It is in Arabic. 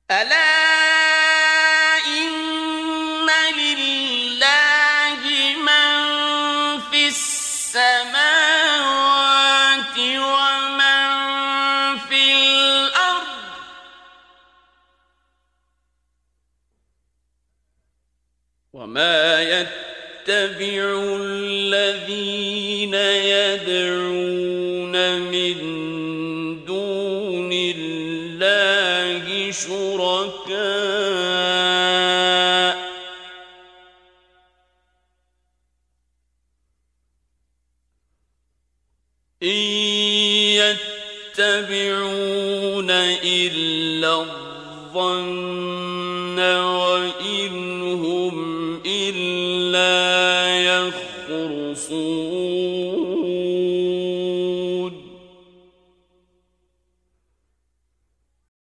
ألا إن لله من في السماوات ومن في الأرض وما يتبع الذين يدعون من دون الله شركاء إن يتبعون إلا الظن وإن هم إلا يخرصون